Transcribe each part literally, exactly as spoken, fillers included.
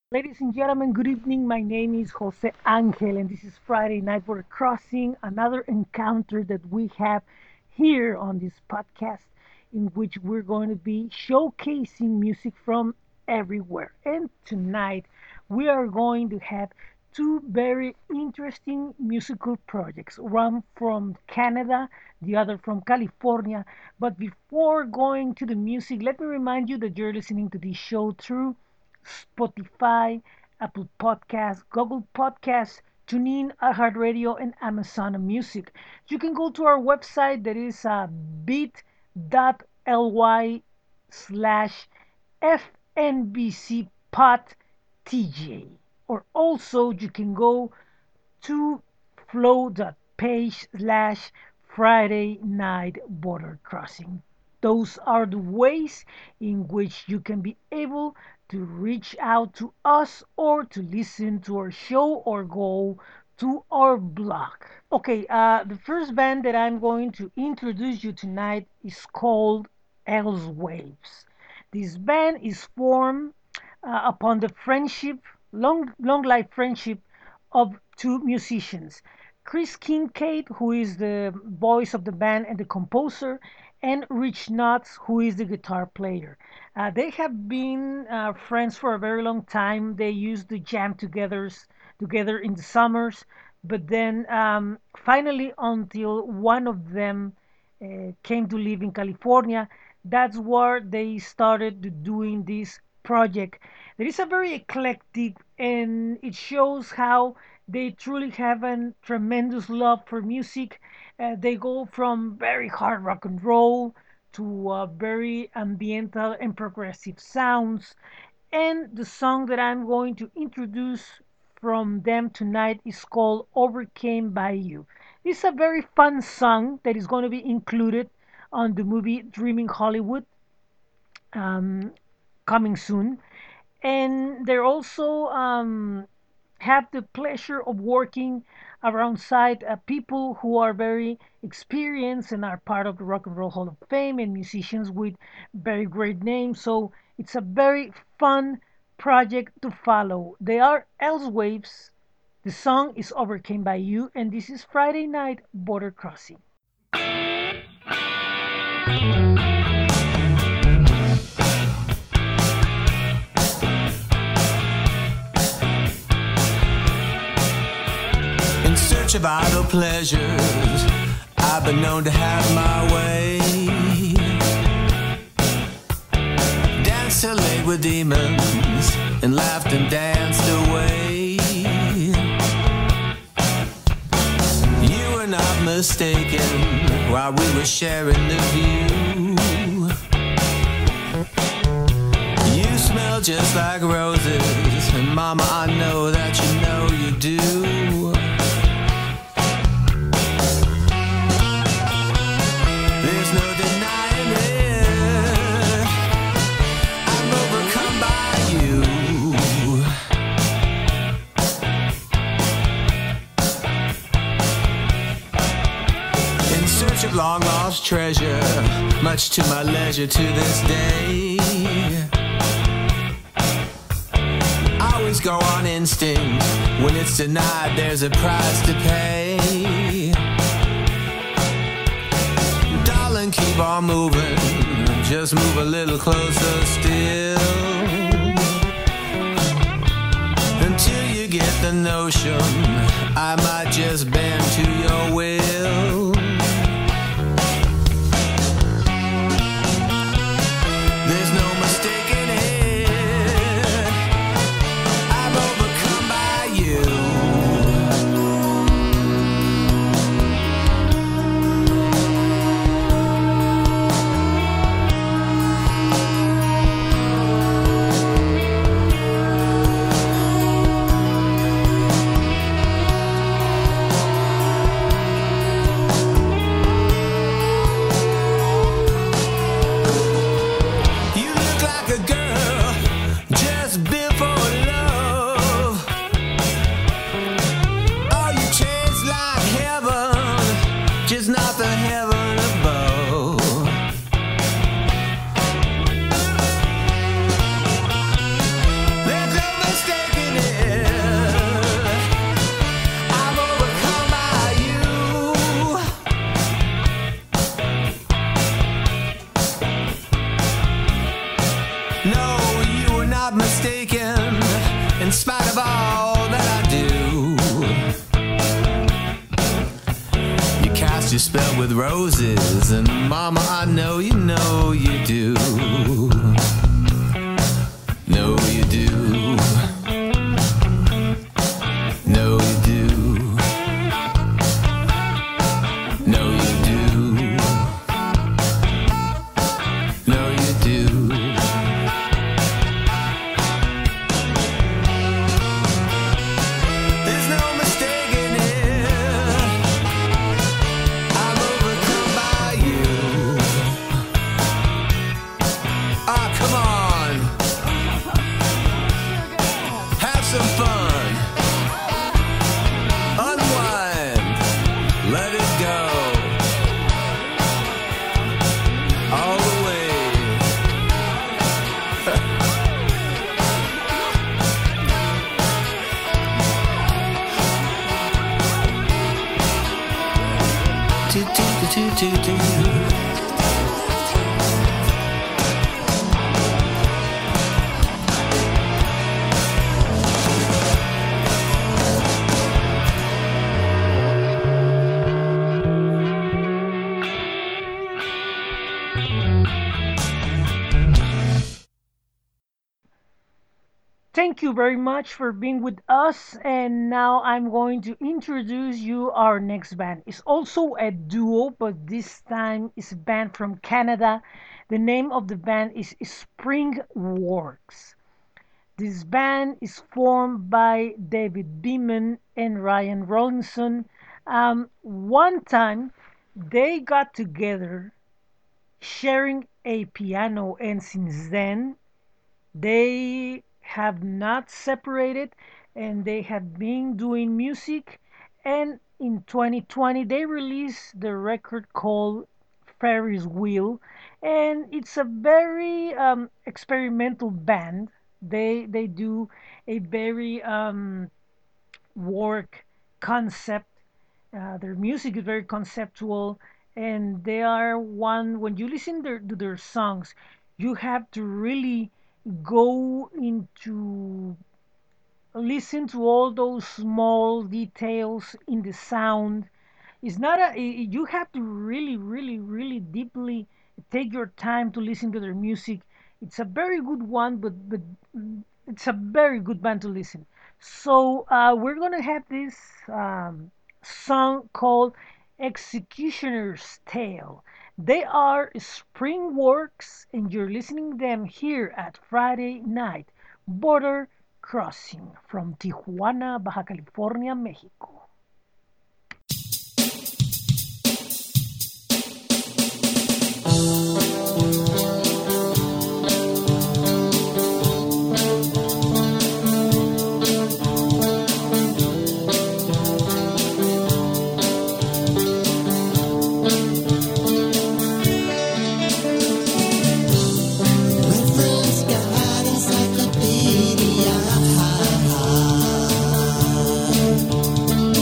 Ladies and gentlemen, good evening. My name is Jose Angel, and this is Friday Night Border Crossing, another encounter that we have here on this podcast, in which we're going to be showcasing music from everywhere. And tonight, we are going to have two very interesting musical projects, one from Canada, the other from California. But before going to the music, let me remind you that you're listening to this show through Spotify, Apple Podcasts, Google Podcasts, TuneIn, iHeartRadio, and Amazon Music. You can go to our website that is uh, bit.ly slash FNBCPodTJ. Or also you can go to flow.page slash Friday Night Border Crossing. Those are the ways in which you can be able to reach out to us or to listen to our show or go to our blog. Okay, uh, the first band that I'm going to introduce you tonight is called Els Waves. This band is formed uh, upon the friendship, long, long life friendship of two musicians, Chris Kincaid, who is the voice of the band and the composer, and Rich Knotts, who is the guitar player. Uh, they have been uh, friends for a very long time. They used to jam together, together in the summers, but then um, finally, until one of them uh, came to live in California, that's where they started doing this project. It is a very eclectic, and it shows how they truly have a tremendous love for music. Uh, they go from very hard rock and roll to uh, very ambiental and progressive sounds. And the song that I'm going to introduce from them tonight is called Overcame by You. It's a very fun song that is going to be included on the movie Dreaming Hollywood, um, coming soon. And they're also um, have the pleasure of working alongside uh, people who are very experienced and are part of the Rock and Roll Hall of Fame and musicians with very great names. So it's a very fun project to follow. They are Else Waves. The song is Overcame by You, and this is Friday Night Border Crossing. In search of idle pleasures, I've been known to have my way. Danced till late with demons and laughed and danced away. You were not mistaken while we were sharing the view. You smell just like roses, and mama, I know that you know you do. There's no denying it, I'm overcome by you. In search of long lost treasure, much to my leisure to this day. I always go on instinct, when it's denied there's a price to pay. Darling, keep on moving, just move a little closer still, until you get the notion I might just bend to your will. There's no mistaking it, I'm overcome by you. in spite of all that I do. You cast your spell with roses, and mama, I know you know you do. Know you do. Know you do. Know you do. Know you do. There's no mistaking it. I'm overcome by you. Ah, come on. Have some fun. Unwind. Let it go. All the way. Do, do, do, do, do, do. Thank you very much for being with us. And now I'm going to introduce you our next band. It's also a duo, but this time it's a band from Canada. The name of the band is Spring Works. This band is formed by David Beeman and Ryan Rollinson. Um, one time they got together sharing a piano, and since then they have not separated and they have been doing music. And in twenty twenty, they released the record called Ferris Wheel, and it's a very um, experimental band. They they do a very um, work concept. Uh, their music is very conceptual, and they are one. When you listen their, to their songs, you have to really go into listen to all those small details in the sound. It's not a you have to really really really deeply take your time to listen to their music. It's a very good one, but but mm, it's a very good band to listen. So uh, we're gonna have this um, song called Executioner's Tale. They are Springworks, and you're listening them here at Friday Night Border Crossing from Tijuana, Baja California, Mexico. Encyclopedia.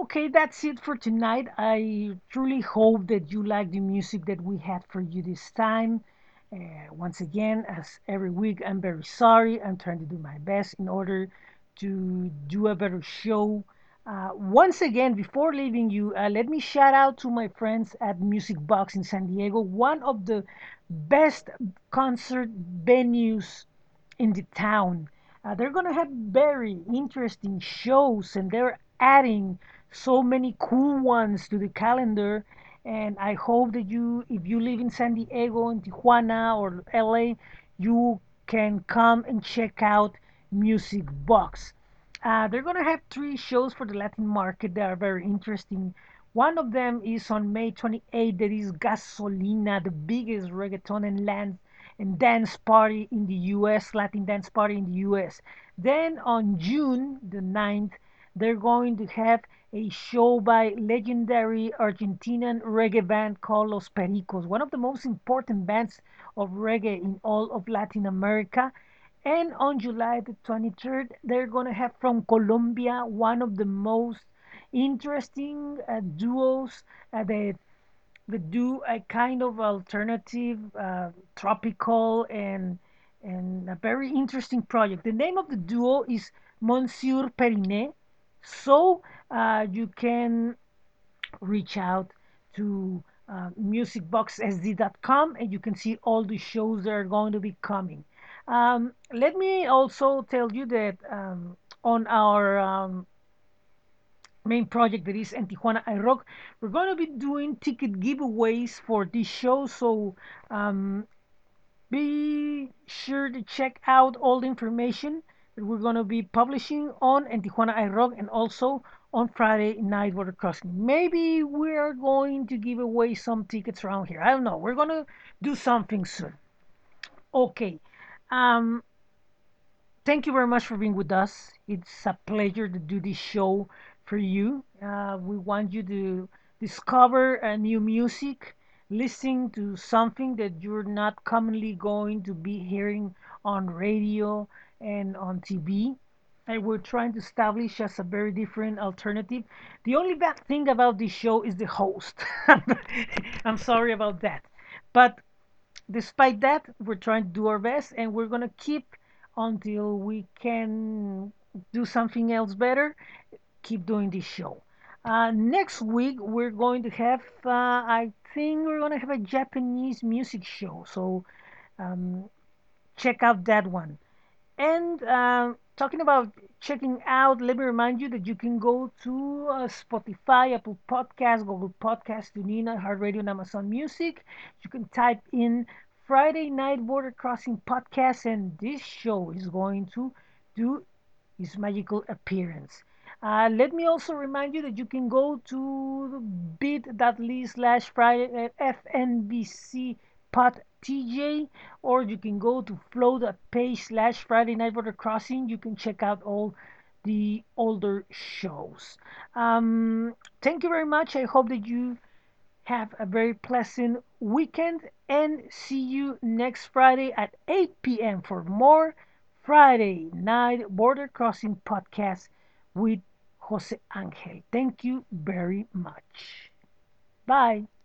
Okay, that's it for tonight. I truly hope that you like the music that we had for you this time. Uh, once again, as every week, I'm very sorry. I'm trying to do my best in order to do a better show. Uh, once again, before leaving you, uh, let me shout out to my friends at Music Box in San Diego, one of the best concert venues in the town. Uh, they're gonna have very interesting shows, and they're adding so many cool ones to the calendar. And I hope that you, if you live in San Diego, in Tijuana, or L A, you can come and check out Music Box. Uh, they're gonna have three shows for the Latin market that are very interesting. One of them is on May twenty-eighth. That is Gasolina, the biggest reggaeton and land and dance party in the U S, Latin dance party in the U S. Then on June the ninth, they're going to have a show by legendary Argentinian reggae band called Los Pericos, one of the most important bands of reggae in all of Latin America. And on July the twenty-third, they're going to have from Colombia one of the most interesting uh, duos uh, that that do a kind of alternative, uh, tropical, and and a very interesting project. The name of the duo is Monsieur Perinet. So uh, you can reach out to uh, music box s d dot com and you can see all the shows that are going to be coming. Um, let me also tell you that um, on our um, main project that is En Tijuana I Rock, we're going to be doing ticket giveaways for this show. So um, be sure to check out all the information that we're going to be publishing on En Tijuana I Rock and also on Friday Night Water Crossing. Maybe we are going to give away some tickets around here. I don't know. We're going to do something soon. Okay. Um, Thank you very much for being with us. It's a pleasure to do this show for you. Uh, we want you to discover a new music, listening to something that you're not commonly going to be hearing on radio and on T V. And we're trying to establish as a very different alternative. The only bad thing about this show is the host. I'm sorry about that. But despite that, we're trying to do our best and we're going to keep until we can do something else better, keep doing this show. Uh, next week, we're going to have, uh, I think we're going to have a Japanese music show. So um, check out that one. And uh, talking about checking out, let me remind you that you can go to uh, Spotify, Apple Podcasts, Google Podcasts, TuneIn, iHeartRadio, and Amazon Music. You can type in Friday Night Border Crossing Podcast, and this show is going to do its magical appearance. Uh, let me also remind you that you can go to bit.ly slash Friday F N B C pod T J, or you can go to flow.page slash Friday Night Border Crossing. You can check out all the older shows. Um, thank you very much. I hope that you have a very pleasant weekend and see you next Friday at eight p m for more Friday Night Border Crossing podcast with Jose Angel. Thank you very much. Bye.